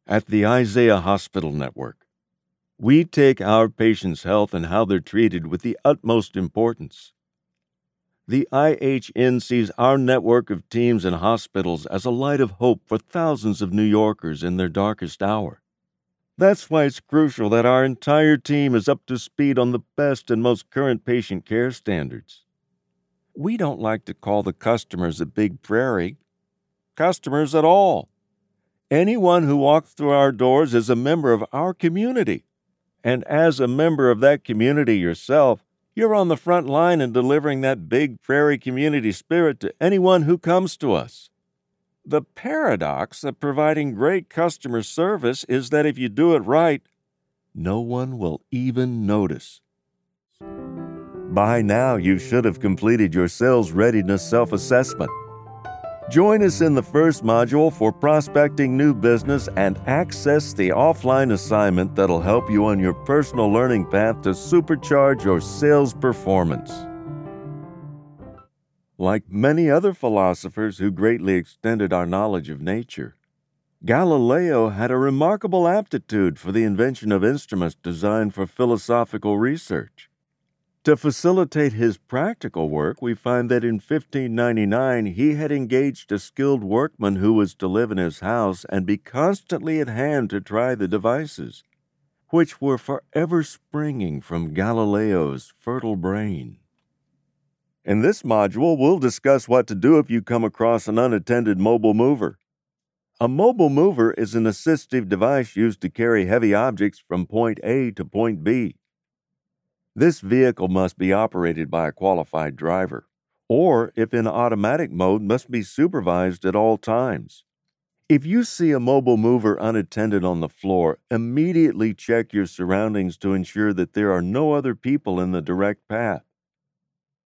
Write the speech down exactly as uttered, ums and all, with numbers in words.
At the Isaiah Hospital Network, we take our patients' health and how they're treated with the utmost importance. The I H N sees our network of teams and hospitals as a light of hope for thousands of New Yorkers in their darkest hour. That's why it's crucial that our entire team is up to speed on the best and most current patient care standards. We don't like to call the customers at Big Prairie customers at all. Anyone who walks through our doors is a member of our community. And as a member of that community yourself, you're on the front line in delivering that Big Prairie community spirit to anyone who comes to us. The paradox of providing great customer service is that if you do it right, no one will even notice. By now, you should have completed your sales readiness self-assessment. Join us in the first module for prospecting new business and access the offline assignment that'll help you on your personal learning path to supercharge your sales performance. Like many other philosophers who greatly extended our knowledge of nature, Galileo had a remarkable aptitude for the invention of instruments designed for philosophical research. To facilitate his practical work, we find that in fifteen ninety-nine he had engaged a skilled workman who was to live in his house and be constantly at hand to try the devices, which were forever springing from Galileo's fertile brain. In this module, we'll discuss what to do if you come across an unattended mobile mover. A mobile mover is an assistive device used to carry heavy objects from point A to point B. This vehicle must be operated by a qualified driver, or if in automatic mode, must be supervised at all times. If you see a mobile mover unattended on the floor, immediately check your surroundings to ensure that there are no other people in the direct path.